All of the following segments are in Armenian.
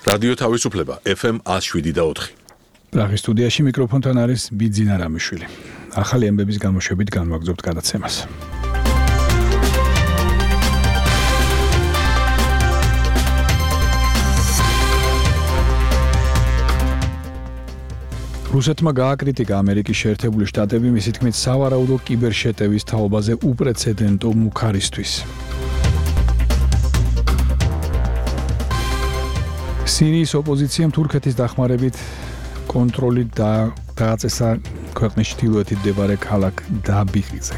რადიო თავისუფლება FM 107.4. პრაღის სტუდიაში მიკროფონთან არის ბიძინა რამიშვილი. ახალი ამბების გამოშვებით განვაგრძობთ გადაცემას. რუსეთმა გააკრიტიკა ამერიკის შეერთებული შტატები მისი თქმით სავარაუდო კიბერშეტევის თაობაზე უპრეცედენტო მუქარისთვის. სირიის ოპოზიციამ თურქეთის დახმარებით კონტროლი დააწესა ქვეყნის ჩრდილოეთით მდებარე ქალაქ დაბიღიზე.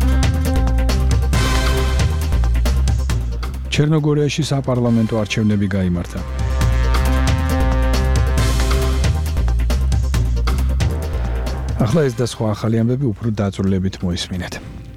ჩერნოგორიაში საპარლამენტო არჩევნები გაიმართა. ახლა ეს და სხვა ახალი ამბები უფრო დაწვრილებით მოისმინეთ.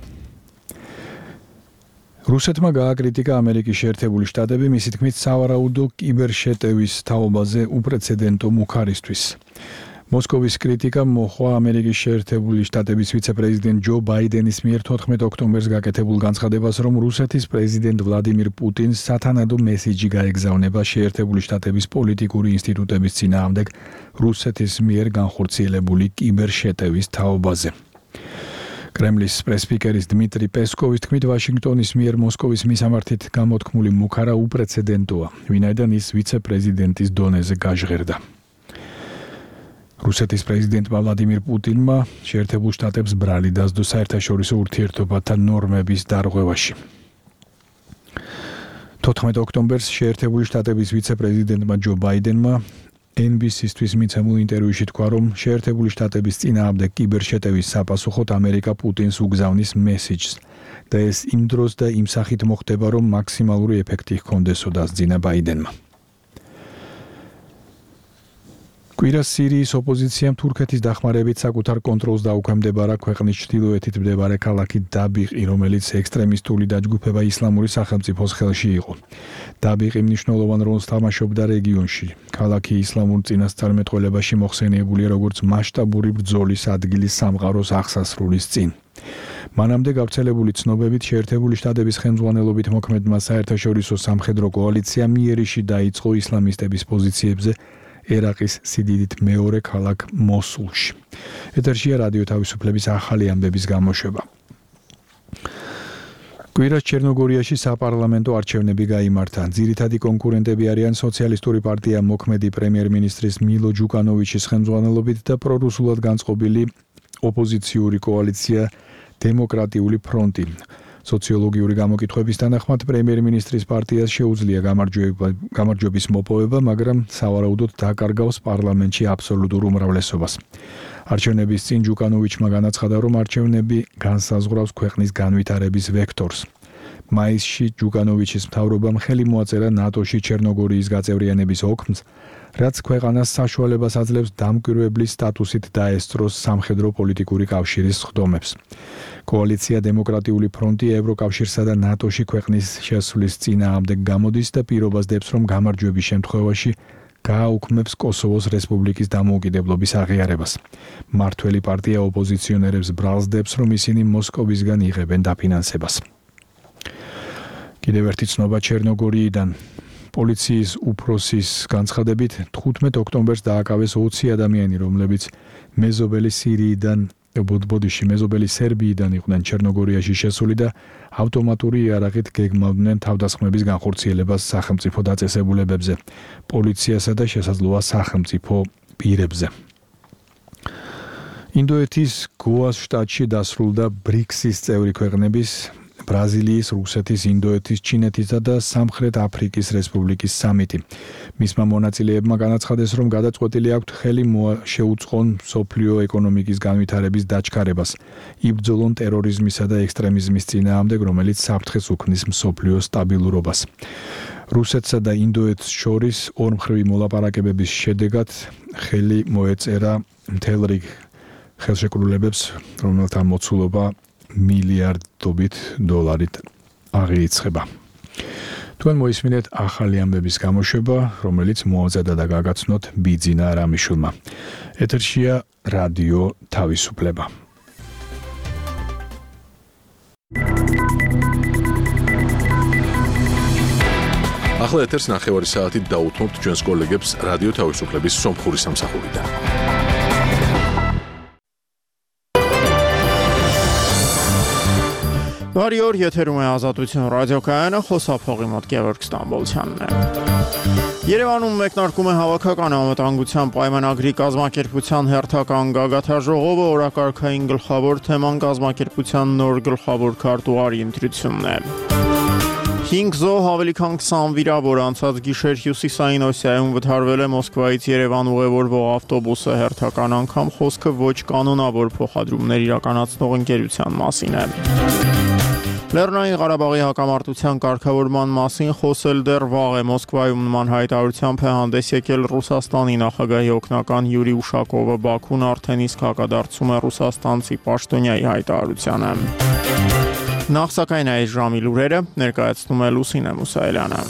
რუსეთმა გააკრიტიკა ამერიკის შეერთებული შტატები მისი თქმით სავარაუდო კიბერშეტევის თაობაზე უპრეცედენტო მუქარისთვის. მოსკოვის კრიტიკა მოჰყვა ამერიკის შეერთებული შტატების ვიცე-პრეზიდენტ ჯო ბაიდენის მიერ 14 ოქტომბერს გაკეთებულ განცხადებას, რომ რუსეთის პრეზიდენტ ვლადიმირ პუტინს სათანადო მესიჯი გაეგზავნება შეერთებული შტატების პოლიტიკური ინსტიტუტების წინააღმდეგ რუსეთის მიერ განხორციელებული კიბერშეტევის თაობაზე. კრემლის პრესსპიკერის დმიტრი პესკოვის თქმით, ვაშინგტონის მიერ მოსკოვის მისამართით გამოთქმული მუქარა უპრეცედენტოა, ვინაიდან ის ვიცე-პრეზიდენტის დონეზე გაჟღერდა. რუსეთის პრეზიდენტმა ვლადიმირ პუტინმა შეერთებულ შტატებს ბრალი დასდო საერთაშორისო ურთიერთობათა ნორმების დარღვევაში. 14 ოქტომბერს შეერთებული შტატების ვიცე-პრეზიდენტმა ჯო ბაიდენმა NBC-ისთვის მიცემულ ინტერვიუში თქვა, რომ შეერთებული შტატების წინააღმდეგ კიბერშეტევის საპასუხოდ ამერიკა პუტინს უგზავნის მესიჯს და ეს იმ დროს და იმ სახით მოხდება, რომ მაქსიმალური ეფექტი ჰქონდესო, დასძინა ბაიდენმა. კვირას სირიის ოპოზიციამ თურქეთის დახმარებით საკუთარ კონტროლს დაუქვემდებარა ქვეყნის ჩრდილოეთით მდებარე ქალაქი დაბიღი, რომელიც ექსტრემისტული დაჯგუფება ისლამური სახელმწიფოს ხელში იყო. დაბიღი მნიშვნელოვან როლს თამაშობდა რეგიონში. ქალაქი ისლამურ წინასწარმეტყველებაში მოხსენიებულია როგორც მასშტაბური ბრძოლის ადგილი სამყაროს აღსასრულის წინ. მანამდე გავრცელებული ცნობებით შეერთებული შტატების ხელმძღვანელობით მოქმედმა საერთაშორისო სამხედრო კოალიციამ იერიში დაიწყო ისლამისტების პოზიციებზე ერაყის სიდიდით მეორე ქალაქ მოსულში. ეთერშია რადიო თავისუფლების ახალი ამბების გამოშვება. კვირას ჩერნოგორიაში საპარლამენტო არჩევნები გაიმართა. ძირითადი კონკურენტები არიან სოციალისტური პარტია მოქმედი პრემიერ-მინისტრის მილო ჯუკანოვიჩის ხელმძღვანელობით და პრორუსულად განწყობილი ოპოზიციური კოალიცია დემოკრატიული ფრონტი. სოციოლოგიური გამოკითხვების თანახმად პრემიერ-მინისტრის პარტიას შეუძლია გამარჯვების მოპოვება, მაგრამ სავარაუდოდ დაკარგავს პარლამენტში აბსოლუტურ უმრავლესობას. არჩევნების წინ ჯუკანოვიჩმა განაცხადა, რომ არჩევნები განსაზღვრავს ქვეყნის განვითარების ვექტორს. მაისში ჯუკანოვიჩის მთავრობამ ხელი მოაწერა ნატოში ჩერნოგორიის გაწევრიანების ოქმს, რაც ქვეყანას საშუალებას აძლევს დამკვირვებლის სტატუსით დაესწროს სამხედრო პოლიტიკური კავშირის სხდომებს. კოალიცია დემოკრატიული ფრონტი ევროკავშირსა და ნატოში ქვეყნის შესვლის წინააღმდეგ გამოდის და პირობას დებს, რომ გამარჯვების შემთხვევაში გააუქმებს კოსოვოს რესპუბლიკის დამოუკიდებლობის აღიარებას. მმართველი პარტია ოპოზიციონერებს ბრალს დებს, რომ ისინი მოსკოვისგან იღებენ დაფინანსებას. კიდევ ერთი ცნობა ჩერნოგორიიდან. პოლიციის უფროსის განცხადებით 15 ოქტომბერს დააკავეს 20 ადამიანი, რომლებიც მეზობელი სერბიიდან იყვნენ ჩერნოგორიაში შესული და ავტომატური იარაღით გეგმავდნენ თავდასხმების განხორციელებას სახელმწიფო დაწესებულებებზე, პოლიციასა და შესაძლოა სახელმწიფო პირებზე. ინდოეთის გოას შტატში დასრულდა ბრიქსის წევრი ქვეყნების ბრაზილიის, რუსეთის, ინდოეთის, ჩინეთისა და სამხრეთ აფრიკის რესპუბლიკის სამიტი. მისმა მონაწილეებმა განაცხადეს, რომ გადაწყვეტილი აქვთ ხელი შეუწყონ მსოფლიო ეკონომიკის განვითარების დაჩქარებას, იბრძოლონ ტერორიზმისა და ექსტრემიზმის წინააღმდეგ, რომელიც საფრთხეს უქმნის მსოფლიო სტაბილურობას. რუსეთსა და ინდოეთს შორის ორმხრივი მოლაპარაკებების შედეგად ხელი მოეწერა მთელ რიგ ხელშეკრულებებს, რომელთა მოცულობა მილიარდობით დოლარით აღიარება. თქვენ მოისმინეთ ახალი ამბების გამოშვება, რომელიც მოაზრდა და გაგაცნოთ ბიძინა რამიშვილმა. ეთერშია რადიო თავისუფლება. ახლა ეთერს 9 საათით დაუთმობთ ჩვენს კოლეგებს რადიო თავისუფლების სომხური სამსახურიდან. Բարի օր, եթերում է Ազատություն ռադիոկայանը, խոսափողի մոտ Գևորգ Ստամբոլցյանն է։ Երևանում մեկնարկում է հավաքական անվտանգության պայմանագրի կազմակերպության հերթական գագաթաժողովը, օրակարգային գլխավոր թեման կազմակերպության նոր գլխավոր քարտուղարի ընտրությունն է։ 5 զոհ, ավելի քան 20 վիրավոր անցած գիշեր հյուսիսային Օսիայում վթարվել է Մոսկվայից Երևան ուղևորվող ավտոբուսը, հերթական անգամ խոսքը ոչ կանոնավոր փոխադրումներ իրականացնող ընկերության մասին է։ Լեռնային Ղարաբաղի հակամարտության կարգավորման մասին խոսել դեռ վաղ է։ Մոսկվայում նման հայտարարությամբ է հանդես եկել Ռուսաստանի նախագահի օգնական Յուրի Ուշակովը, Բաքուն արդեն իսկ հակադարձում է ռուսաստանցի պաշտոնյայի հայտարարությանը։ Նախ սակայն այս ժամի լուրերը ներկայացնում է Լուսինե Մուսայելյանը։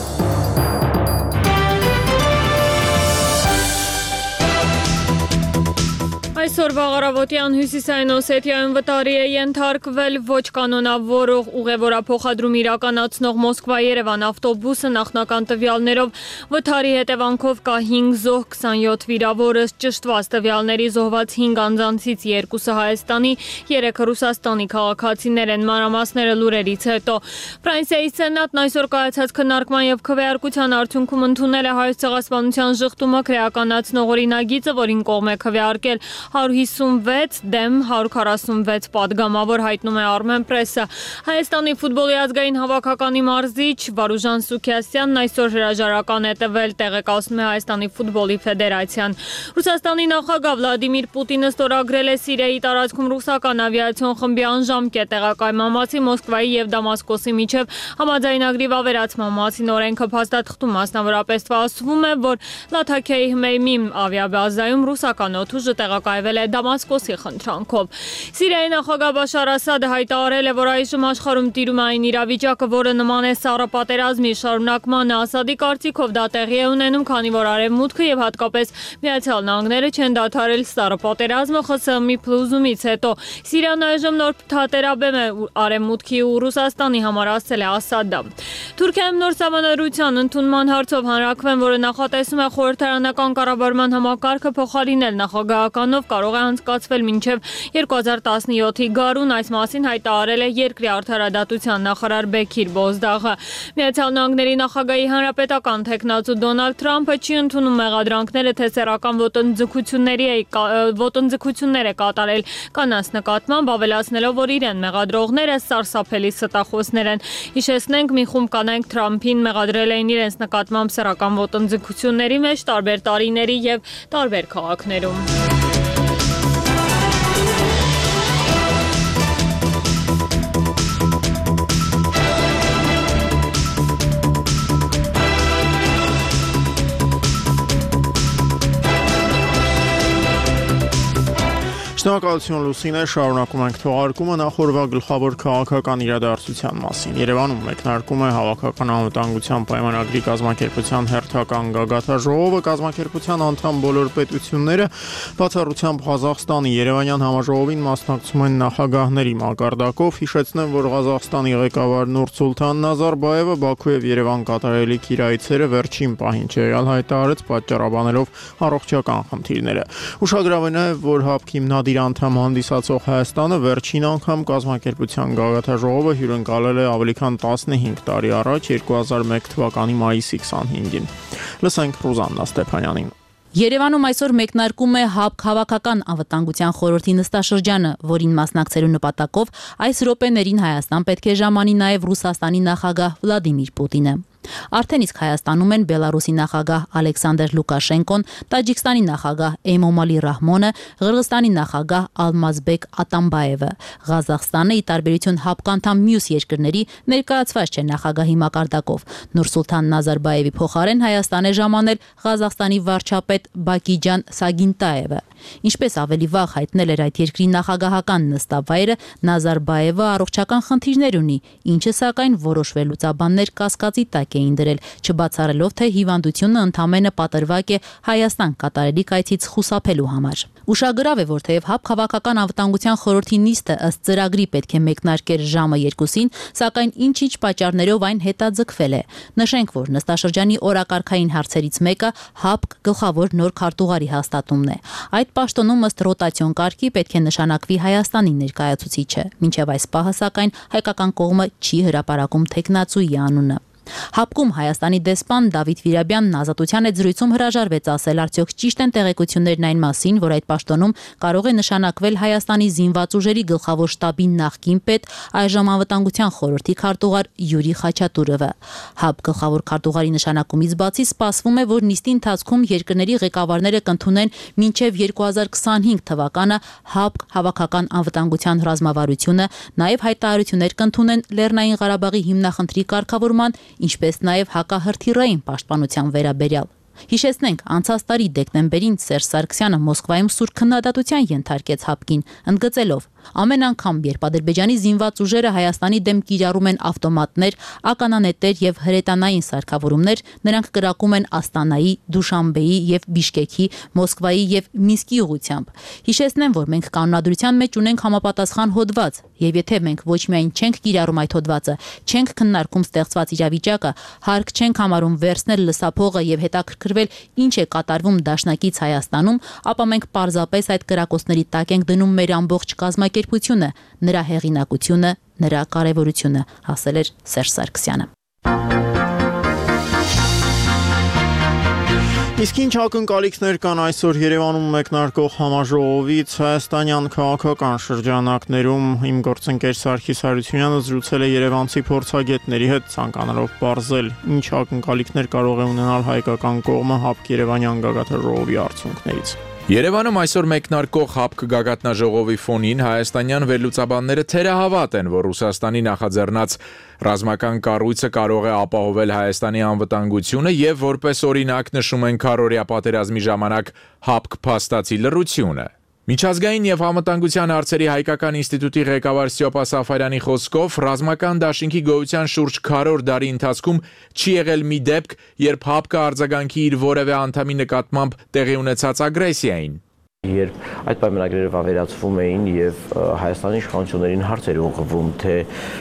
Այսօր վաղարավոտյան հյուսիսային Օսեթիայում վտարի է ենթարկվել ոչ կանոնավոր ուղևորափոխադրում իրականացնող Մոսկվա-Երևան ավտոբուսը, նախնական տվյալներով վթարի հետևանքով կա 5 զոհ, 27 վիրավորը, ճշտված տվյալների զոհված 5 անձանցից 2-ը Հայաստանի, 3-ը Ռուսաստանի քաղաքացիներ են, մանրամասները լուրերից հետո։ Ֆրանսիայի սենատն այսօր կայացած քննարկման եւ քվեարկության արդյունքում ընդունել է Հայոց ցեղասպանության ժխտումը քրեականացնող օրինագիծը, որին կողմ է քվեարկել 156 դեմ 146 պատգամավոր, հայտնում է Armenpress-ը։ Հայաստանի ֆուտբոլի ազգային հավաքականի մարզիչ Վարուժան Սուքիասյանն այսօր հրաժարական է տվել, տեղեկացնում է Հայաստանի ֆուտբոլի ֆեդերացիան։ Ռուսաստանի նախագահ Վլադիմիր Պուտինը ստորագրել է Սիրիայի տարածքում ռուսական ավիացիոն խմբի անժամկետ տեղակայման մասին Մոսկվայի եւ Դամասկոսի միջև համաձայնագրի վավերացման մասին օրենքը փաստաթղթում մասնավորապես ասվում է, որ Լաթաքիայի Հմեյմիմ ավիաբազայում ռուսական օդուժը տեղակայվել է Դամասկոսի խնդրանքով։ Սիրիայի նախագահ Բաշար Ասադը հայտարարել է, որ այժմ աշխարհում տիրում է այն իրավիճակը, որը նման է սառը պատերազմի շարունակմանը։ Ասադի կարծիքով դա տեղի է ունենում, քանի որ Արևմուտքը եւ հատկապես Միացյալ Նահանգները չեն դադարել սառը պատերազմը ԽՍՀՄ-ի փլուզումից հետո։ Սիրիան այժմ նոր թատերաբեմ է Արևմուտքի ու Ռուսաստանի համար, ասել է Ասադը։ Թուրքիայում նոր սահմանադրության ընդունման հարցով հանրաքվեն, որը նախատեսում է խորհրդարանական կառավարման համակարգը փոխարինել նախագահականով, կարող է անցկացվել մինչև 2017-ի գարուն, այս մասին հայտարարել է երկրի արդարադատության նախարար Բեքիր Բոզդաղը։ Միացյալ Նահանգների նախագահի հանրապետական թեկնածու Դոնալդ Թրամփը չի ընդունում մեղադրանքները, թե սեռական ոտնձգություններ է կատարել կանանց նկատմամբ, ավելացնելով, որ իրեն մեղադրողները սարսափելի ստախոսներ են։ Հիշեցնենք, մի խումբ կանայք Թրամփին մեղադրել էին իրենց նկատմամբ սեռական ոտնձգությունների մեջ տարբեր տարիների եւ տարբեր քաղաքներում։ Շնորհակալություն Լուսինե, շարունակում ենք թողարկումը նախորդ գլխավոր քաղաքական իրադարձության մասին։ Երևանում մեկնարկում է հավաքական անվտանգության պայմանագրի կազմակերպության հերթական գագաթաժողովը, կազմակերպության անդամ բոլոր պետությունները, բացառությամբ Ղազախստանի, Երևանյան համաժողովին մասնակցում են նախագահների մակարդակով։ Հիշեցնեմ, որ Ղազախստանի ղեկավար Նուրսուլթան Նազարբայևը Բաքու եւ Երևան կատարելիք իր այցերը վերջին պահին չեղյալ հայտարարեց, պատճառաբանելով առողջական խնդիրները։ Ուշագրավն է, որ ՀԱՊԿ հիմնադիր անդամ հանդիսացող Հայաստանը վերջին անգամ կազմակերպության գագաթաժողովը հյուրընկալել է ավելի քան 15 տարի առաջ 2001 թվականի մայիսի 25-ին։ Լսենք Ռուզաննա Ստեփանյանին։ Երևանում այսօր մեկնարկում է ՀԱՊԿ հավաքական անվտանգության խորհրդի նստաշրջանը, որին մասնակցելու նպատակով այս րոպեներին Հայաստան պետք է ժամանի նաև Ռուսաստանի նախագահ Վլադիմիր Պուտինը։ Արդեն իսկ Հայաստանում են Բելարուսի նախագահ Ալեքսանդր Լուկաշենկոն, Տաջիկստանի նախագահ Էմոմալի Ռահմոնը, Ղրղստանի նախագահ Ալմազբեկ Ատամբաևը։ Ղազախստանը, ի տարբերություն ՀԱՊԿ անդամ մյուս երկրների, ներկայացված չէ նախագահի մակարդակով։ Նուրսուլթան Նազարբայևի փոխարեն Հայաստան է ժամանել Ղազախստանի վարչապետ Բակիջան Սագինտաևը։ Ինչպես ավելի վաղ հայտնել էր այդ երկրի նախագահական նստավայրը, Նազարբայևը առողջական խնդիրներ ունի, ինչը սակայն որոշվելուց աբաններ կասկածի տակ վարակ էին դրել, չբացառելով, թե հիվանդությունը ընդամենը պատրվակ է Հայաստան կատարելի կայցից խուսափելու համար։ Ուշագրավ է, որ թեև ՀԱՊԿ Հավաքական անվտանգության խորհրդի նիստը ըստ ծրագրի պետք է մեկնարկեր ժամը 2-ին, սակայն ինչ-ինչ պատճառներով այն հետաձգվել է։ Նշենք, որ նստաշրջանի օրակարգային հարցերից մեկը ՀԱՊԿ գլխավոր նոր քարտուղարի հաստատումն է։ Այդ պաշտոնում ըստ ռոտացիոն կարգի պետք է նշանակվի Հայաստանի ներկայացուցիչը։ Մինչև այս պահը, սակայն, հայկական կողմը չի հրապարակում թեկնածուի անունը։ ՀԱՊԿ-ում Հայաստանի դեսպան Դավիթ Վիրաբյանն Ազատության հետ զրույցում հրաժարվեց ասել, արդյոք ճիշտ են տեղեկություններն այն մասին, որ այդ պաշտոնում կարող է նշանակվել Հայաստանի զինված ուժերի գլխավոր շտաբի նախկին պետ, այժմ անվտանգության խորհրդի քարտուղար Յուրի Խաչատուրովը։ ՀԱՊԿ գլխավոր քարտուղարի նշանակումից բացի սպասվում է, որ նիստի ընթացքում երկրների ղեկավարները կընդունեն մինչև 2025 թվականը ՀԱՊԿ Հավաքական անվտանգության ռազմավարությունը, նաև հայտարարություններ կընդունեն Լեռնային Ղարաբաղի հիմնախնդրի կարգավորման, ինչպես նաև հակահրթիռային պաշտպանության վերաբերյալ։ Հիշեցնենք, անցած տարի դեկտեմբերին Սերժ Սարգսյանը Մոսկվայում սուր քննադատության ենթարկեց ՀԱՊԿ-ին, ընդգծելով. ամեն անգամ, երբ Ադրբեջանի զինված ուժերը Հայաստանի դեմ կիրառում են ավտոմատներ, ականանետեր եւ հրետանային սարքավորումներ, նրանք կրակում են Աստանայի, Դուշանբեի եւ Բիշկեքի, Մոսկվայի եւ Մինսկի ուղղությամբ։ Հիշեցնեմ, որ մենք կանոնադրության մեջ ունենք համապատասխան հոդված, եւ եթե մենք ոչ միայն չենք կիրառում այդ հոդվածը, չենք քննարկում ստեղծված իրավիճակը, հարկ չենք համարում վերցնել լսափողը եւ հետաքրքրվել ինչ է կատարվում դաշնակից Հայաստանում, ապա մենք պարզապես այդ կրակոցների տակ ենք դնում մեր ամբողջ կազմակերպությունը, նրա հեղինակությունը, նրա կարևորությունը, ասել էր Սերժ Սարգսյանը։ Իսկ ինչ ակնկալիքներ կան այսօր Երևանում մեկնարկող համաժողովից հայաստանյան քաղաքական շրջանակներում իմ գործընկեր Սարգիս Հարությունյանը զրուցել է երևանցի փորձագետների հետ ցանկանալով բարձել ինչ ակնկալիքներ կարող է ունենալ հայկական կողմը ՀԱՊԿ Երևանյան գագաթնաժողովի արդյունքներից։ Երևանում այսօր մեկնարկող ՀԱՊԿ գագաթնաժողովի ֆոնին հայաստանյան վերլուծաբանները թերահավատ են, որ Ռուսաստանի նախաձեռնած ռազմական կառույցը կարող է ապահովել Հայաստանի անվտանգությունը եւ որպես օրինակ նշում են քառօրյա պատերազմի ժամանակ ՀԱՊԿ փաստացի լռությունը։ Միջազգային եւ անվտանգության հարցերի հայկական ինստիտուտի ղեկավար Ստյոպա Սաֆարյանի խոսքով ռազմական դաշինքի գոյության շուրջ 100 տարի ընթացքում չի եղել մի դեպք, երբ ՀԱՊԿ-ը արձագանքի իր որևէ անդամի նկատմամբ տեղի ունեցած ագրեսիային։ Երբ այդ պայմանագրերը վավերացվում էին եւ Հայաստանի իշխանություններին հարցեր ուղղվում, թե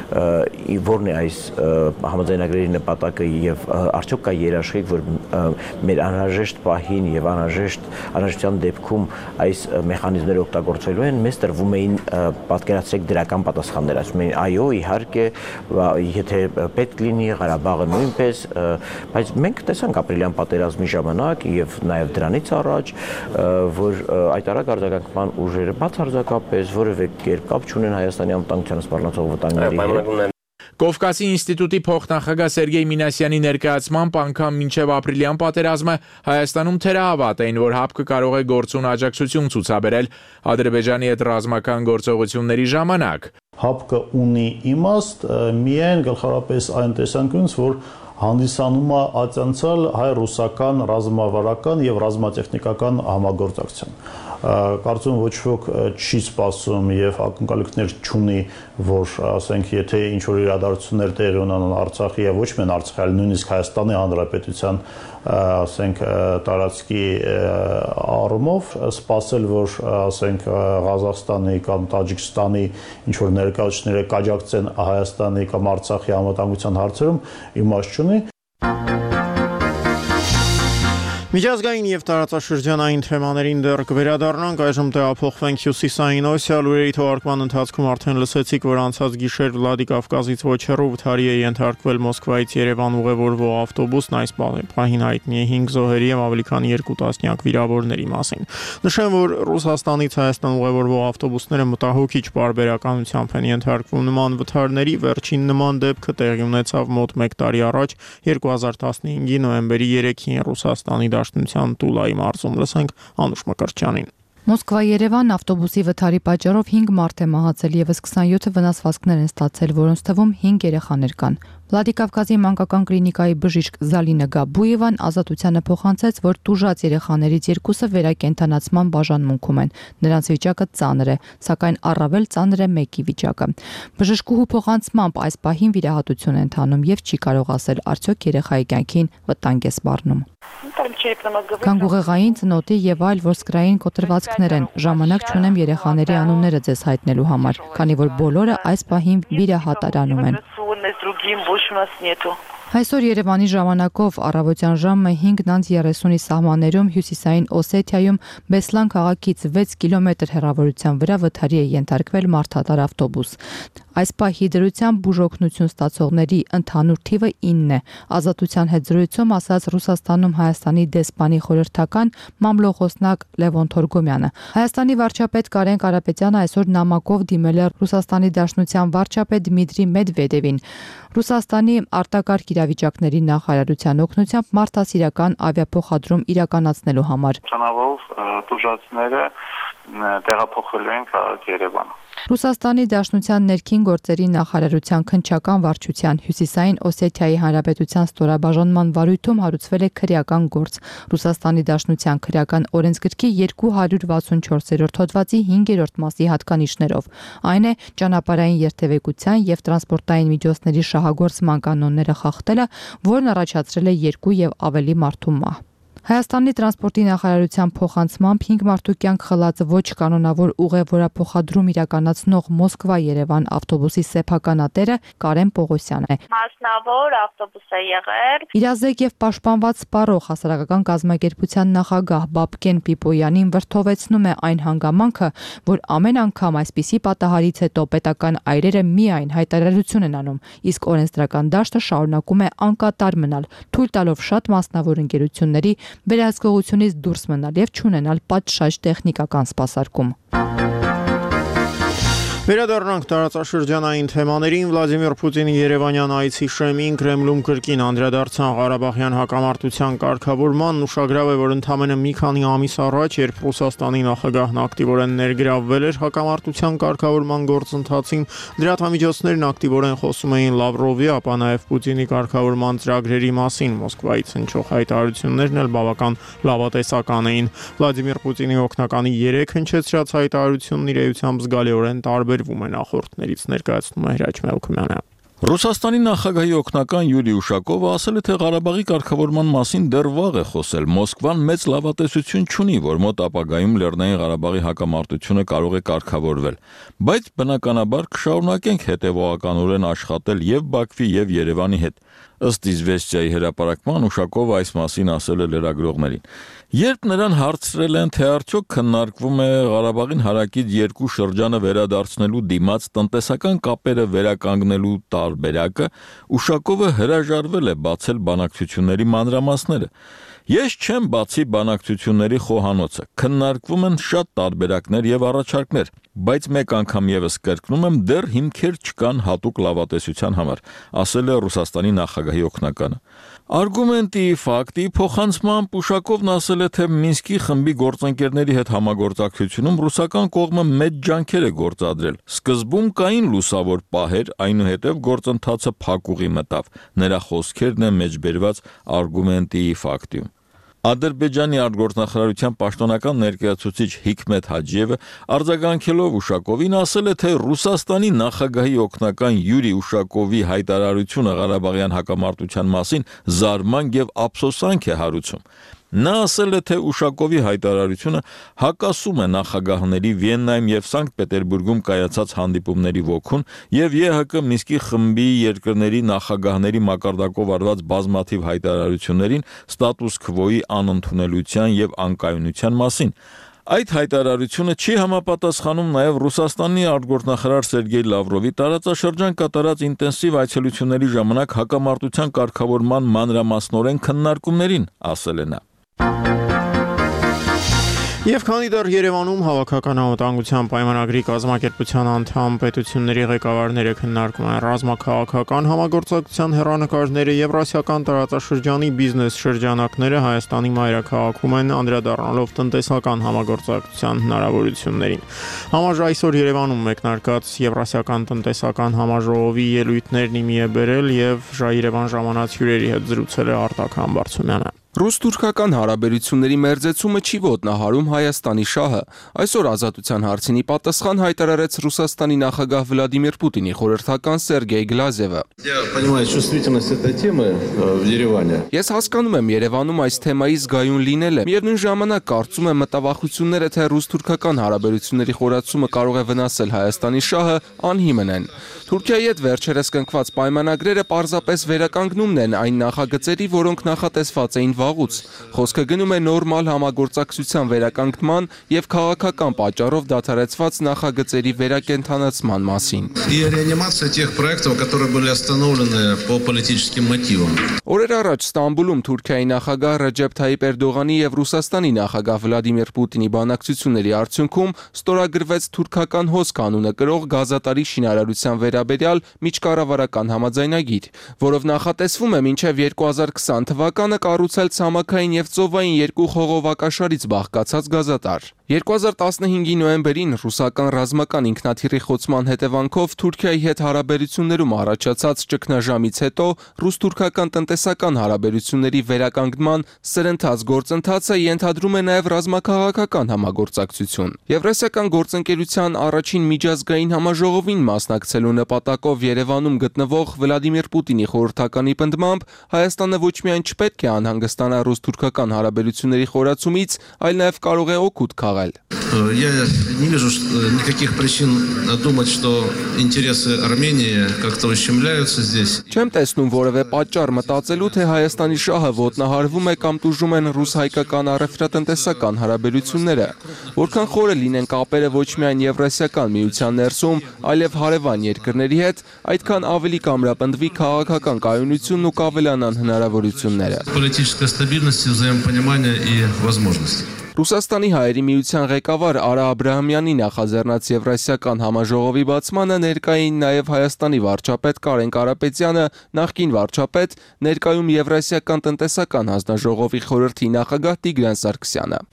որն է այս համաձայնագրերի նպատակը եւ արդյոք կա երաշխիք, որ մեր անհրաժեշտ պահին եւ անհրաժեշտության դեպքում այս մեխանիզմները օգտագործվելու են, մեզ տրվում էին պատկերացրեք դրական պատասխաններ, ասում էին այո, իհարկե, եթե պետք լինի Ղարաբաղը նույնպես, բայց մենք տեսանք ապրիլյան պատերազմի ժամանակ եւ նաեւ դրանից առաջ, որ այդ արագ արձագանքման ուժերը բացարձակապես որևէ կերպ կապ չունեն Հայաստանի անվտանգությանը սպառնացող վտանգների հետ։ Կովկասի ինստիտուտի փոխնախագահ Սերգեյ Մինասյանի ներկայացմամբ անգամ մինչև ապրիլյան պատերազմը Հայաստանում թերահավատ էին, որ ՀԱՊԿ-ը կարող է գործուն աջակցություն ցուցաբերել Ադրբեջանի հետ ռազմական գործողությունների ժամանակ։ ՀԱՊԿ-ը ունի իմաստ միայն գլխավորապես այն տեսանկյունից, որ հանդիսանում է ացանցալ հայ-ռուսական ռազմավարական եւ ռազմատեխնիկական համագործակցություն։ Կարծում ոչ ոք չի սպասում եւ ակնկալիքներ չունի, որ ասենք եթե ինչ որ իրադարձություններ տեղի ունենան Արցախի եւ ոչ միայն Արցախի, այլ նույնիսկ Հայաստանի Հանրապետության ասենք տարածքի առումով սպասել, որ ասենք Ղազախստանի կամ Տաջիկստանի ինչ որ ներկայացուցիչները կաջակցեն Հայաստանի կամ Արցախի անվտանգության հարցերում իմաստ չունի։ Միջազգային եւ տարածաշրջանային թեմաներին դեռ կվերադառնանք, այժմ տեղափոխվենք Հյուսիսային Ասիա, լուրերի թողարկման ընթացքում արդեն լսեցիք, որ անցած գիշեր Վլադիկավկազից ոչ հեռու վթարի է ենթարկվել Մոսկվայից Երևան ուղևորվող ավտոբուսն, այս պահին հայտնի է 5 զոհերի եւ ավելի քան 2 տասնյակ վիրավորների մասին։ Նշեմ, որ Ռուսաստանից Հայաստան ուղևորվող ավտոբուսները մտահոգիչ պարբերականությամբ են ենթարկվում նման վթարների, վերջին նման դեպքը տեղի ունեցավ մոտ 1 տարի առաջ 2015-ի նոյեմբերի 3-ին Ռուսաստանի Դաշնության Տուլայի մարզում, լսենք Անուշ Մկրտչյանին։ Մոսկվա-Երևան ավտոբուսի վթարի պատճառով 5 մարդ է մահացել, եւս 27 վնասվածքներ են ստացել, որոնց թվում 5 երեխաներ կան։ Վլադիկավկազի մանկական կլինիկայի բժիշկ Զալինա Գաբույևան ազատությանը փոխանցեց, որ տուժած երեխաներից երկուսը վերակենդանացման բաժանմունքում են։ Նրանց վիճակը ծանր է, սակայն առավել ծանր է մեկի վիճակը։ Բժշկուհու փոխանցմամբ այս պահին վիրահատություն է ընթանում եւ չի կարող ասել արդյոք երեխայի կյանքին վտանգ է սպառնում։ Կանգուղեղային, ծնոտի եւ այլ ոսկրային կոտրվածքներ են։ Ժամանակ չունեմ երեխաների անունները ձեզ հայտնելու համար, քանի որ բոլորը այս պահին վիրահատարանում են։ Այսօր Երևանի ժամանակով առավոտյան ժամը 5:30-ի սահմաններում Հյուսիսային Օսեթիայում Բեսլան քաղաքից 6 կիլոմետր հեռավորության վրա վթարի է ենթարկվել մարդատար ավտոբուս։ Այս պահի դրությամբ բուժօգնություն ստացողների ընդհանուր թիվը 9 է։ Ազատության հետ զրույցում ասաց Ռուսաստանում Հայաստանի դեսպանի խորհրդական մամլոխոսնակ Լևոն Թորգոմյանը։ Հայաստանի վարչապետ Կարեն Կարապետյանը այսօր նամակով դիմել է Ռուսաստանի Դաշնության վարչապետ Դմիտրի Մեդվեդևին։ Ռուսաստանի արտակարգ իրավիճակների նախարարության օգնությամբ մարդասիրական ավիափոխադրում իրականացնելու համար։ Ցանավով տուժածները տեղափոխելու են քաղաք Երևան։ Ռուսաստանի Դաշնության ներքին գործերի նախարարության քննչական վարչության Հյուսիսային Օսեթիայի Հանրապետության ստորաբաժանման վարույթում հարուցվել է քրեական գործ։ Ռուսաստանի Դաշնության քրեական օրենսգրքի 264-րդ հոդվածի 5-րդ մասի հատկանիշներով։ Այն է ճանապարհային երթևեկության եւ տրանսպորտային միջոցների շահագործման կանոնները խախտելը, որն առաջացրել է 2 եւ ավելի մարդու մահ։ Հայաստանի տրանսպորտի նախարարության փոխանցմամբ 5 մարդու կյանք խլած ոչ կանոնավոր ուղևորափոխադրում իրականացնող Մոսկվա-Երևան ավտոբուսի սեփականատերը Կարեն Պողոսյանն է։ Մասնավոր ավտոբուս է եղել։ Իրազեկ եւ պաշտպանված սպառող հասարակական կազմակերպության նախագահ Բաբկեն Պիպոյանին վրթովեցնում է այն հանգամանքը, որ ամեն անգամ այսպիսի պատահարից հետո պետական այրերը միայն հայտարարություն են անում, իսկ օրենսդրական դաշտը շարունակում է անկատար մնալ, թույլ տալով շատ մասնավոր ընկերությունների վերահսկողությունից դուրս մնալ եւ չունենալ պատշաճ տեխնիկական սպասարկում։ Վերադառնանք տարածաշրջանային թեմաներին։ Վլադիմիր Պուտինի Երևանյան այցի շեմին Կրեմլում կրկին անդրադարձան Ղարաբաղյան հակամարտության կարգավորման։ Ուշագրավ է, որ ընդամենը մի քանի ամիս առաջ, երբ Ռուսաստանի նախագահն ակտիվորեն ներգրավվել էր հակամարտության կարգավորման գործընթացին, դրամատուրգներն ակտիվորեն խոսում էին Լավրովի, ապա նաև Պուտինի կարգավորման ծրագրերի մասին։ Մոսկվայից հնչող հայտարարություններն էլ բավական լավատեսական էին։ Վլադիմիր Պուտինի օգնականի 3 հնչեցրած հայտարարությունն իր էությամբ զգալիորեն տարբերվում է նախորդներից, ներկայացնում է Հրաչ Մելքումյանը։ Ռուսաստանի նախագահի օգնական Յուրի Ուշակովը ասել է, թե Ղարաբաղի կարգավորման մասին դեռ վաղ է խոսել։ Մոսկվան մեծ լավատեսություն չունի, որ մոտ ապագայում Լեռնային Ղարաբաղի հակամարտությունը կարող է կարգավորվել, բայց բնականաբար կշարունակենք հետևողականորեն աշխատել եւ Բաքվի եւ Երևանի հետ։ Ըստ Իզվեստիայի հրապարակման Ուշակովը այս մասին ասել է լրագրողներին։ Երբ նրան հարցրել են, թե արդյոք քննարկվում է Ղարաբաղին հարակից երկու շրջանը վերադարձնելու դիմաց տնտեսական կապերը վերականգնելու տարբերակը, Ուշակովը հրաժարվել է բացել բանակցությունների մանրամասները։ Ես չեմ բացի բանակցությունների խոհանոցը, քննարկվում են շատ տարբերակներ եւ առաջարկներ, բայց մեկ անգամ եւս կրկնում եմ, դեռ հիմքեր չկան հատուկ լավատեսության համար, ասել է Ռուսաստանի նախագահի օգնականը։ Արգումենտի ֆակտի փոխանցմամբ Ուշակովն ասել է, թե Մինսկի խմբի գործընկերների հետ համագործակցությունում ռուսական կողմը մեծ ջանքեր է գործադրել։ Սկզբում կային լուսավոր պահեր, այնուհետև գործընթացը փակուղի մտավ։ Նրա խոսքերն է մեջբերված Արգումենտի ֆակտիում։ Ադրբեջանի արտգործնախարարության պաշտոնական ներկայացուցիչ Հիկմետ Հաջիևը արձագանքելով Ուշակովին ասել է, թե Ռուսաստանի նախագահի օգնական Յուրի Ուշակովի հայտարարությունը Ղարաբաղյան հակամարտության մասին զարմանք եւ ափսոսանք է հարուցում։ Նա ասել է, թե Ուշակովի հայտարարությունը հակասում է նախագահների Վիեննայում եւ Սանկտ Պետերբուրգում կայացած հանդիպումների ոգուն եւ ԵՀԿ Մինսկի խմբի երկրների նախագահների մակարդակով արված բազմաթիվ հայտարարություններին ստատուս քվոյի անընդունելության եւ անկայունության մասին։ Այդ հայտարարությունը չի համապատասխանում նաև Ռուսաստանի արտգործնախարար Սերգեյ Լավրովի տարածաշրջան կատարած ինտենսիվ այցելությունների ժամանակ հակամարտության կարգավորման մանրամասնորեն քննարկումներին, ասել է նա։ Եվ քանի դեռ Երևանում հավաքական անվտանգության պայմանագրի կազմակերպության անդամ պետությունների ղեկավարները քննարկում են ռազմաքաղաքական համագործակցության հեռանկարները, Եվրասիական տարածաշրջանի բիզնես շրջանակները Հայաստանի մայրաքաղաքում են անդրադառնալով տնտեսական համագործակցության հնարավորություններին։ Համաժ այսօր Երևանում մեկնարկած Եվրասիական տնտեսական համաժողովի ելույթներն իմի է բերել եւ Ժայռևան ժամանած հյուրերի հետ զրուցել է Արտակ Համբարձումյանը։ Ռուս-թուրքական հարաբերությունների մերձեցումը չի ոտնահարում Հայաստանի շահը։ Այսօր ազատության հարցինի պատասխան հայտարարեց Ռուսաստանի նախագահ Վլադիմիր Պուտինի խորհրդական Սերգեյ Գլազևը։ Ես հասկանում եմ Երևանում այս թեմայի զգայուն լինելը։ Միևնույն ժամանակ կարծում եմ մտավախությունները, թե ռուս-թուրքական հարաբերությունների խորացումը կարող է վնասել Հայաստանի շահը, անհիմն են։ Թուրքիայի հետ վերջերս կնքված պայմանագրերը պարզապես վերականգնումն են այն նախագծերի, որոնք նախատեսված էին վաղուց։ Խոսքը գնում է նորմալ համագործակցության վերականգնման եւ քաղաքական պատճառով դադարեցված նախագծերի վերակենդանացման մասին։ Օրեր առաջ Ստամբուլում Թուրքիայի նախագահ Ռեջեփ Թայիպ Էրդողանի եւ Ռուսաստանի նախագահ Վլադիմիր Պուտինի բանակցությունների արդյունքում ստորագրվեց թուրքական հոսք անունը կրող գազատարի շինարարության վերաբերյալ միջկառավարական համաձայնագիր, որով նախատեսվում է մինչև 2020 թվականը կառուցել ցամաքային եւ ծովային երկու խողովակաշարից բաղկացած գազատար։ 2015-ի նոյեմբերին ռուսական ռազմական ինքնաթիռի խոցման հետևանքով Թուրքիայի հետ հարաբերություններում առաջացած ճգնաժամից հետո ռուս-թուրքական տնտեսական հարաբերությունների վերականգնման սրընթաց գործընթացը ենթադրում է նաև ռազմաքաղաքական համագործակցություն։ Եվրասիական գործընկերության առաջին միջազգային համաժողովին մասնակցելու նպատակով Երևանում գտնվող Վլադիմիր Պուտինի խորհրդականի պնդմամբ Հայաստանը ոչ միայն չպետք է անհանգստանա ռուս-թուրքական հարաբերությունների խորացումից, այլ նաև կարող է օգուտ քաղել։ Я не вижу никаких причин думать, что интересы Армении как-то ущемляются здесь. Չեմ տեսնում որևէ պատճառ մտածելու, թե Հայաստանի շահը ոտնահարվում է կամ տուժում են ռուս-հայկական առևտրատնտեսական հարաբերությունները։ Որքան խորը լինեն կապերը ոչ միայն Եվրասիական միության ներսում, այլև հարևան երկրների հետ, այդքան ավելի կամրապնդվի քաղաքական կայունությունն ու կավելանան հնարավորությունները։ Политическая стабильность, взаимопонимание и возможности. Ռուսաստանի հայերի միության ղեկավար Արա Աբրահամյանի նախաձեռնած Եվրասիական համաժողովի բացմանը ներկային նաև Հայաստանի վարչապետ Կարեն Կարապետյանը, նախկին վարչապետ, ներկայում Եվրասիական տնտեսական հանձնաժողովի խորհրդի նախագահ Տիգրան Սարգսյանը։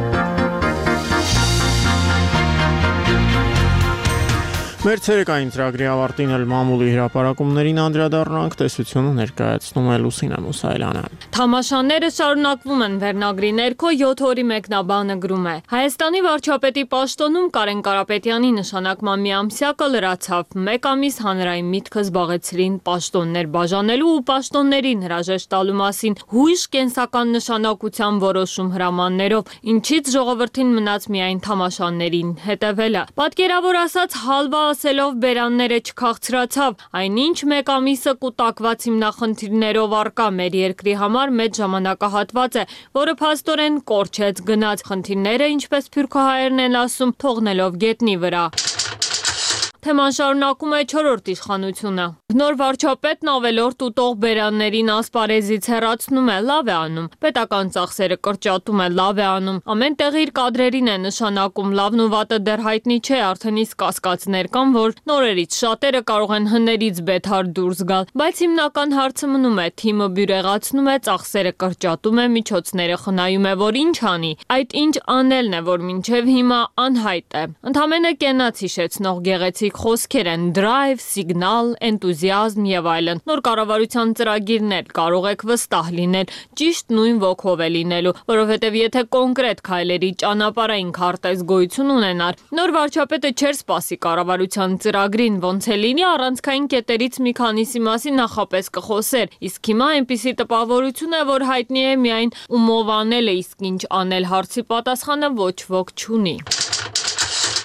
Մեր ցերեկային ծրագրի ավարտին էլ մամուլի հրապարակումներին անդրադառնանք, տեսությունը ներկայացնում է Լուսինե Մուսայելյանը։ Թամաշաները շարունակվում են վերնագրի ներքո 7 օրի մեկնաբանը գրում է. Հայաստանի վարչապետի պաշտոնում Կարեն Կարապետյանի նշանակման միամսյակը լրացավ։ 1 ամիս հանրային միտքը զբաղեցրին պաշտոններ բաժանելու ու պաշտոններին հրաժեշտ տալու մասին հույժ կենսական նշանակության որոշում հրամաններով, ինչից ժողովրդին մնաց միայն թամաշաներին հետևելը։ Պատկերավոր ասած հալվա ասելով բերանները չքաղցրացավ, այնինչ 1 ամիսը կուտակված հիմնախնդիրներով առկա մեր երկրի համար մեծ ժամանակահատված է, որը փաստորեն կորչեց գնաց, խնդիրները, ինչպես փյուրքահայերն են ասում, թողնելով գետնի վրա։ Թեման շարունակում է 4-րդ իշխանությունը։ Նոր վարչապետն ավելորդ ուտող բերաններին ասպարեզից հեռացնում է, լավ է անում, պետական ծախսերը կրճատում է, լավ է անում, ամեն տեղ իր կադրերին է նշանակում, լավն ու վատը դեռ հայտնի չէ, արդեն իսկ կասկածներ կան, որ նորերից շատերը կարող են հներից բեթար դուրս գալ, բայց հիմնական հարցը մնում է, թիմը բյուրեղացնում է, ծախսերը կրճատում է, միջոցները խնայում է, որ ինչ անի, այդ ինչ անելն է, որ մինչև հիմա անհայտ է։ Ընդամենը կենաց հիշեցնող գեղեցիկ խոսքեր են, դրայվ, սիգնալ, էնտուզիազմ եւ այլն։ Նոր կառավարության ծրագիրն էլ կարող եք վստահ լինել, ճիշտ նույն ոգով է լինելու, որովհետեւ եթե կոնկրետ քայլերի ճանապարհային քարտեզ գոյություն ունենար, նոր վարչապետը չէր սպասի կառավարության ծրագրին, ոնց է լինի առանցքային կետերից մի քանիսի մասին նախապես կխոսեր, իսկ հիմա այնպիսի տպավորություն է, որ հայտնի է միայն ումով անել է, իսկ ինչ անել հարցի պատասխանը ոչ ոք չունի։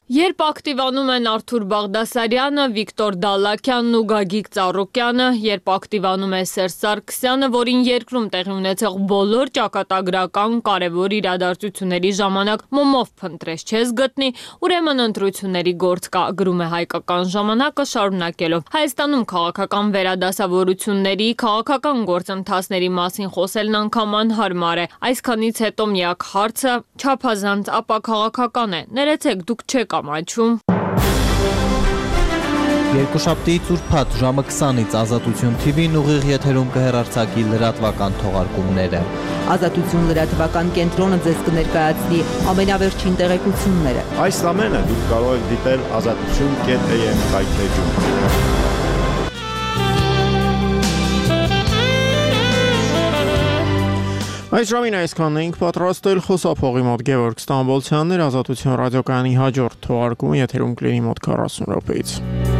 Երբ ակտիվանում են Արթուր Բաղդասարյանը, Վիկտոր Դալլաքյանն ու Գագիկ Ծառուկյանը, երբ ակտիվանում է Սերժ Սարգսյանը, որին երկրում տեղի ունեցող բոլոր ճակատագրական կարևոր իրադարձությունների ժամանակ մոմով փնտրես չես գտնի, ուրեմն ընտրությունների գործ կա, գրում է Հայկական ժամանակը շարունակելով։ Հայաստանում քաղաքական վերադասավորությունների, քաղաքական գործընթացների մասին խոսելն անգամ անհարմար է։ Այսքանից հետո միակ հարցը չափազանց ապաքաղաքական է։ Ներեցեք, դուք չեք ամաչում։ Երկուշաբթի ծուրփաթ ժամը 20-ից Ազատություն TV-ն ուղիղ եթերում կհեռարձակի լրատվական թողարկումները։ Ազատություն լրատվական կենտրոնը ձեզ կներկայացնի ամենավերջին տեղեկությունները։ Այս ամենը դուք կարող եք դիտել azatutun.am սայթում։ Այս ժամին այսքանն էինք պատրաստել, խոսափողի մոտ Գևորգ Ստամբոլցյանն էր, Ազատություն ռադիոկայանի հաջորդ թողարկումը եթերում կլինի մոտ 40 րոպեից։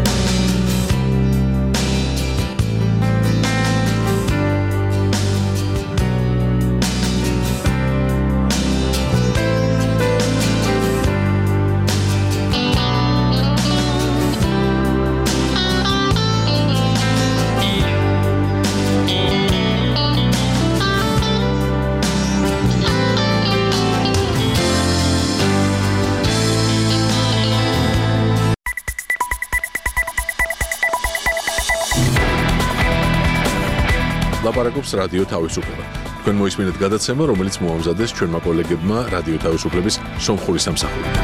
Լապարակობს ռադիո თავისუფლება։ Თქვენ მოისმინეთ გადაცემა, რომელიც მოამზადეს ჩვენმა კოლეგებმა რადიო თავისუფლების სომხური სამსახურით.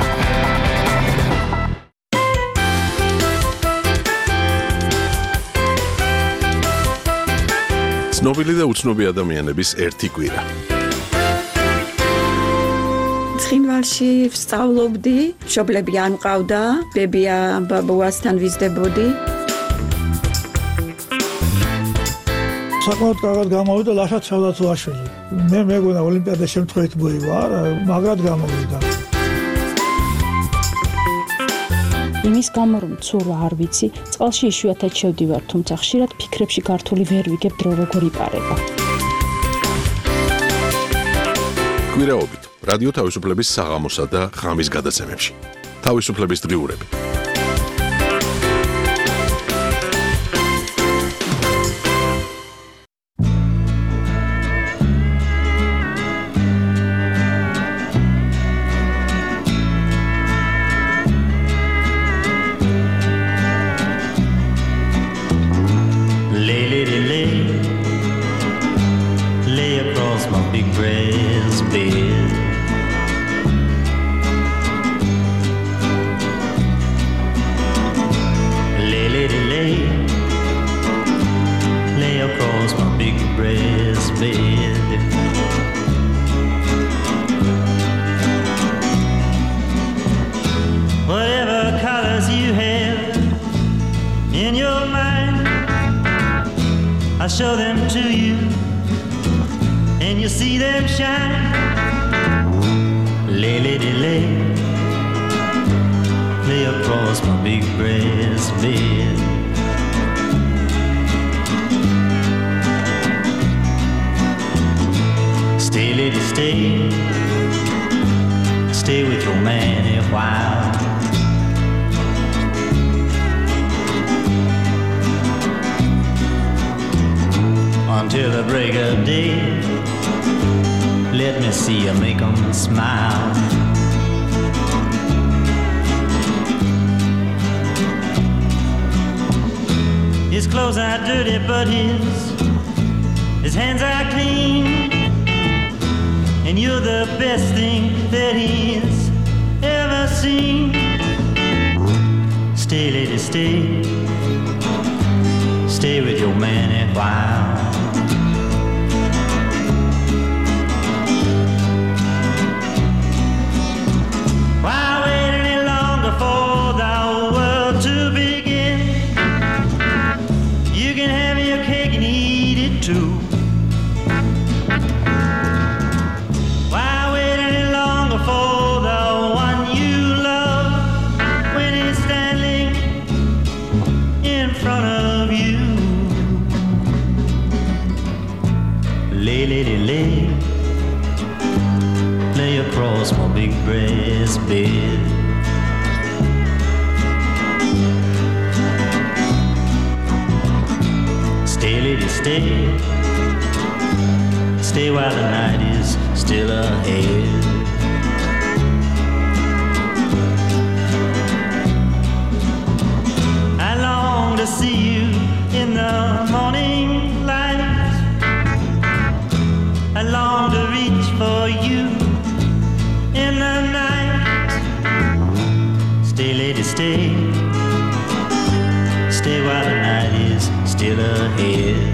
ცნობილი და უცნობი ადამიანების ერთი კვირა. ცხინვალში ვსწავლობდი, მშობლები არ მყავდა, ბებია ბაბუასთან ვიზრდებოდი. საკმაოდ კარგად გამოვიდა ლაშა ჩავდაცვაშვილი. მე მეგონა ოლიმპიადა შემთხვევით მოივა, მაგრად გამოვიდა. იმის გამო რომ ცურვა არ ვიცი, წყალში იშვიათად შევდივარ, თუმცა ხშირად ფიქრებში გართული ვერ ვიგებ დრო როგორ იპარება. კვირაობით რადიო თავისუფლების საღამოსა და ღამის გადაცემებში. თავისუფლების დღიურები. I show them to you and you see them shine. Lay, lady, lay, lay across my big breast bed. Stay, lady, stay, stay with your man a while. Until the break of day, let me see you make them smile. His clothes are dirty, but his hands are clean. And you're the best thing that he's ever seen. Stay, lady, stay, stay with your man a while. Lay across my big breast bed. stay. Stay while the night is still ahead. I long to see you in the morning light. I long to reach for you in the night. Stay, lady, stay. Stay while the night is still ahead.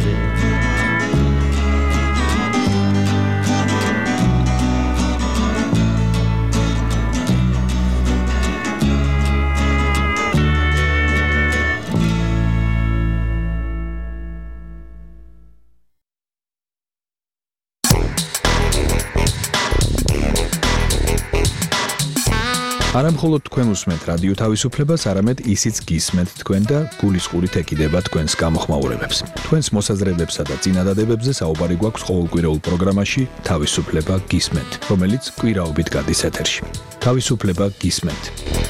არა მხოლოდ თქვენ უსმენთ რადიო თავისუფლებას, არამედ ისიც გისმენთ თქვენ და გულისყურით ეკიდება თქვენს გამოხმაურებებს. თქვენს მოსაზრებებსა და წინადადებებზე საუბარი გვაქვს ყოველკვირეულ პროგრამაში თავისუფლება გისმენთ, რომელიც კვირაობით გადის ეთერში. თავისუფლება გისმენთ.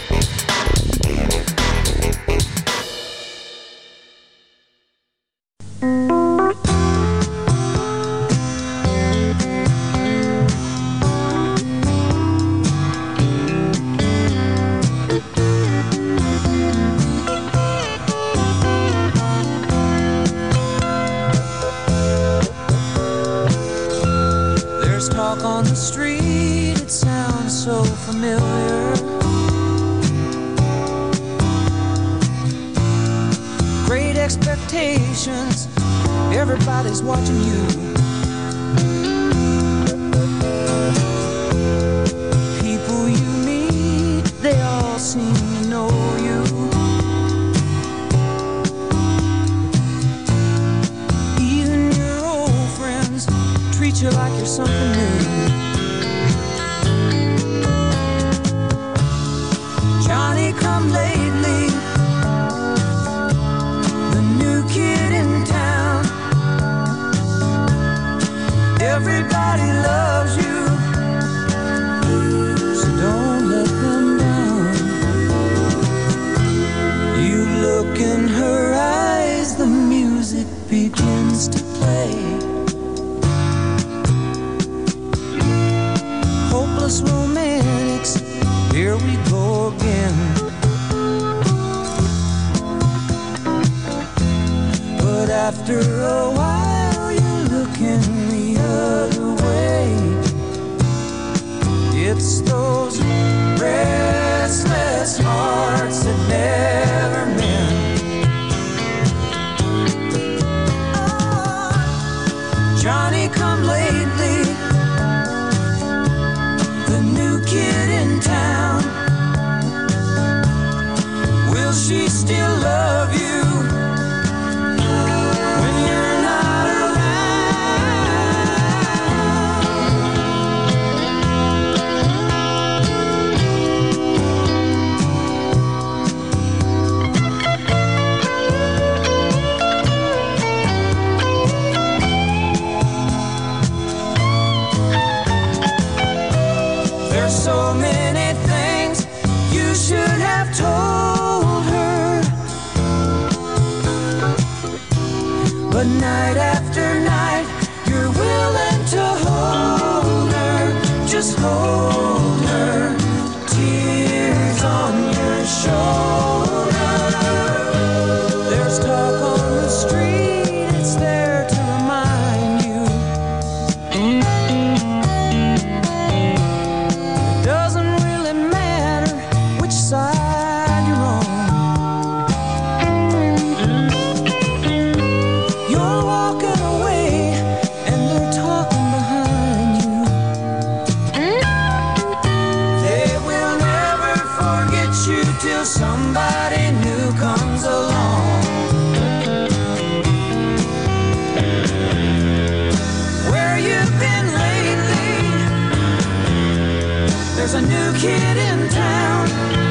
Everybody's watching you. People you meet, they all seem to know you. Even your old friends treat you like you're something new. Johnny come lately, the new kid in town. Everybody loves you, so don't let them down. You look in her eyes, the music begins to play. Hopeless romantics, here we go again. But after a while you look in the other way. It's those restless hearts that never mend. Oh, Johnny come lately, the new kid in town. Will she still love you? So many things you should have told her, but night after night you're willing to hold her, just hold her, tears on your shoulder. There's talk on the street, it's there to remind you. Doesn't really matter which side you're on. You're walking away and they're talking behind you. They will never forget you till somebody new comes along. Where you've been lately? There's a new kid in town.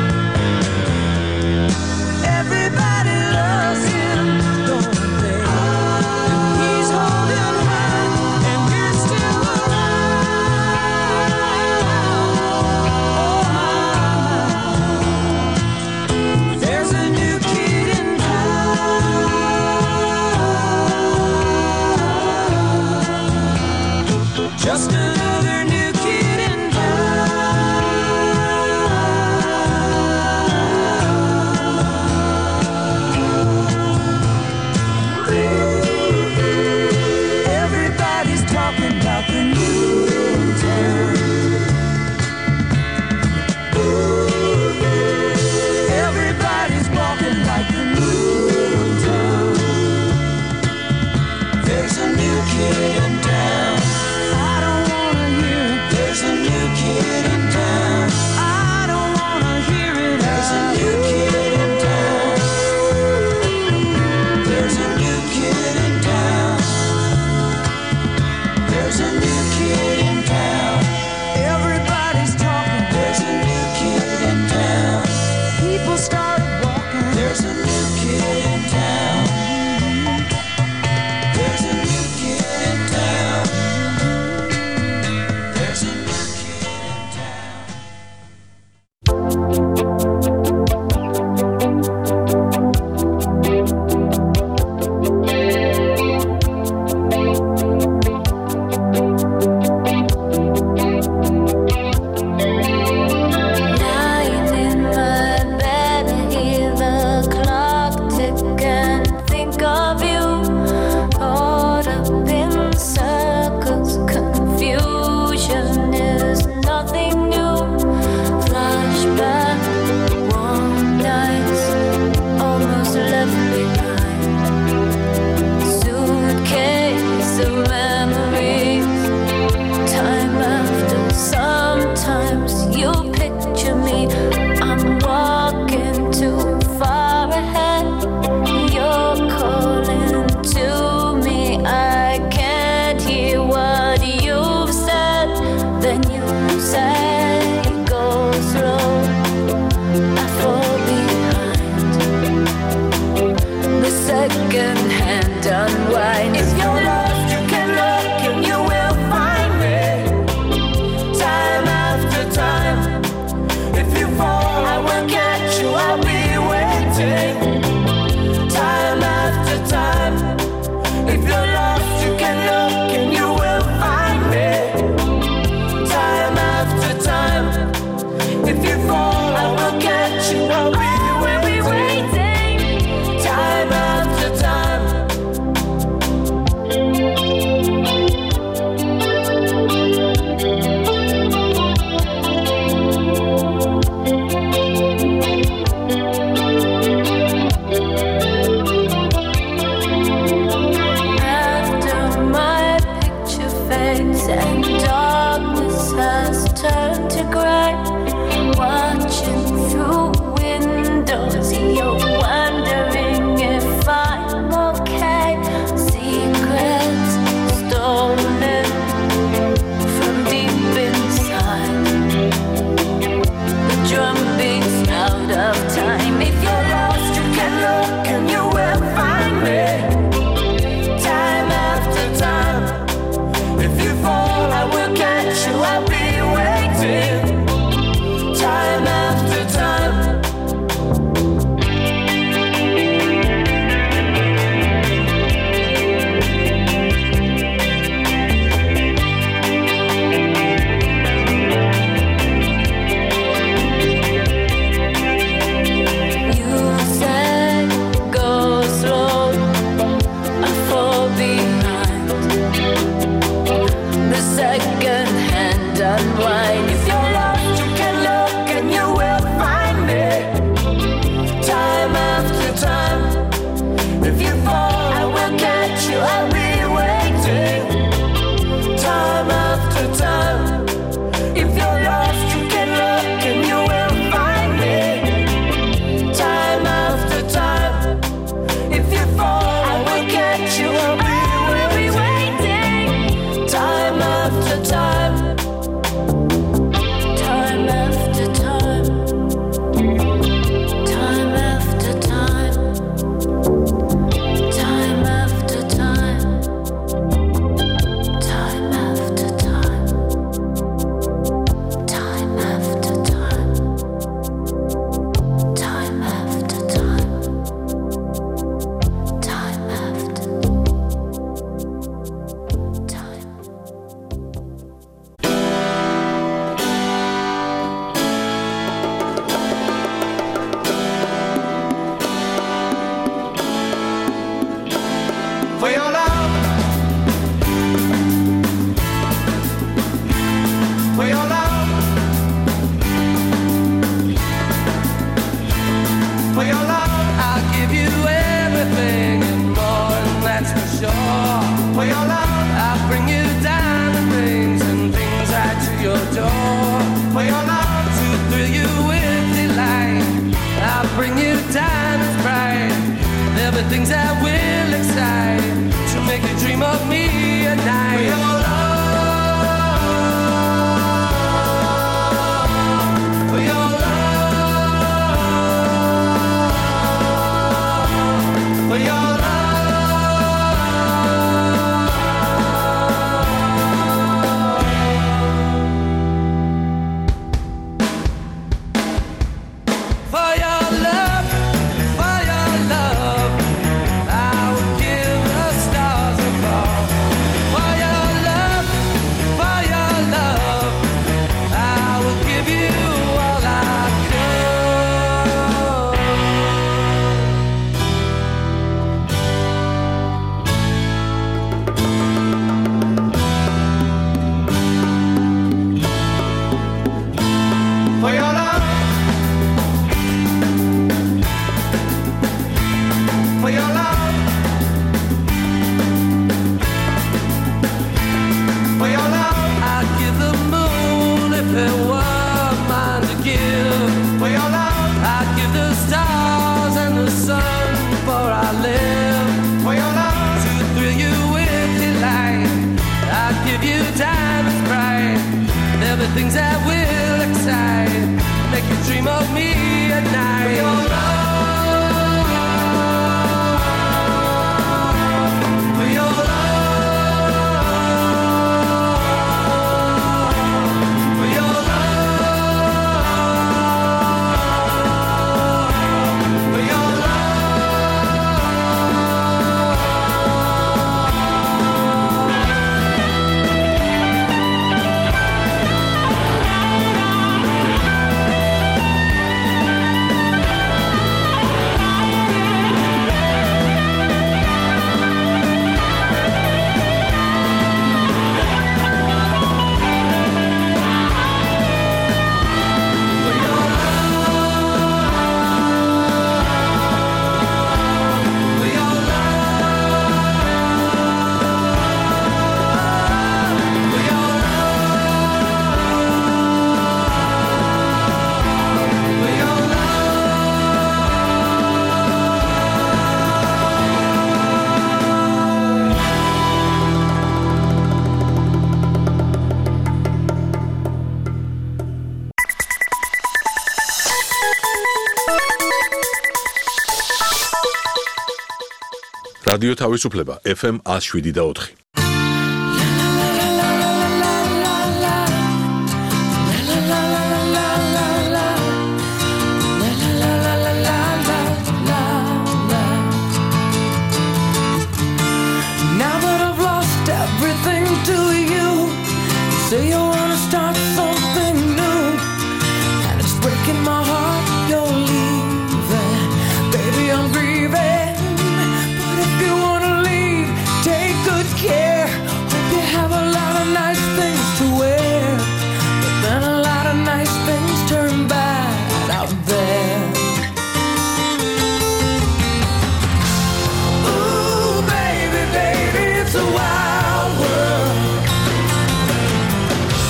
Everybody loves him, don't they? And he's holding her, and you're still around. Oh, there's a new kid in town. your love, for your love, for your love. I'll give you everything and more, and that's for sure. For your love, I'll bring you diamond rings and things right to your door. For your love, to thrill you with delight, I'll bring you diamonds bright. There'll be things that will excite, to make you dream of me at night. For your love, for your love, for your love. Things that will excite, make you dream of me at night. For your love, for your love, for your love, for your რადიო თავისუფლება FM 107.4. Now that I've lost everything to you, say you wanna start something new, and it's breaking my heart you're leaving. Baby, I'm grieving, but if you wanna leave, take good care. Hope you have a lot of nice things to wear, but then a lot of nice things turn bad out there. Ooh, baby, baby, it's a wild world.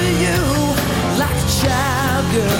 you like a child, girl.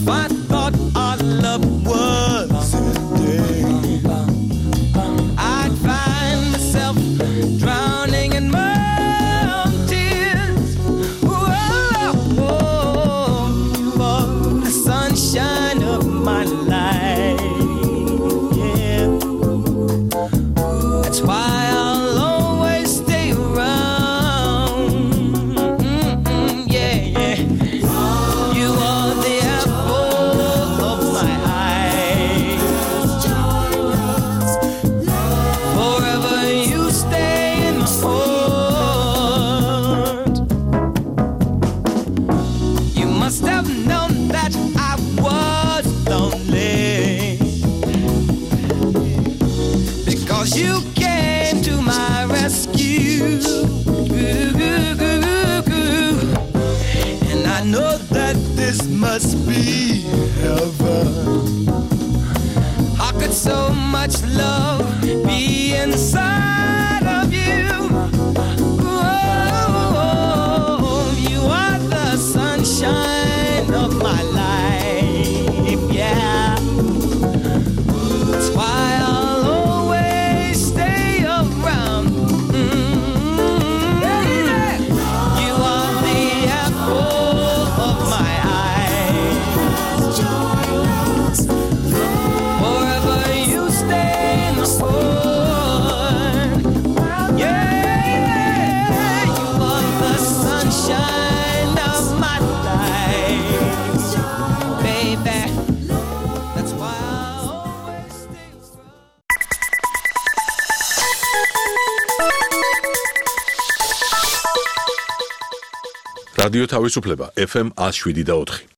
If I thought our love was a day, I'd find myself drowning in my own tears. Whoa, for the sunshine of my life. Yeah, that's why I'll always stay around. Yeah, yeah. You are the apple of my eye. Forever you stay in my heart. You must have known that I was lonely, because you came to my rescue. And I know that this must be heaven. How could so much love be inside of you? Oh, you are the sunshine of my life. Yeah, that's why I'll always stay around. You are the apple of my eye. Forever you stay in the heart. Yeah, you are the sunshine of my life, baby. That's why I'll always stay. რადიო თავისუფლება FM 107 და 4.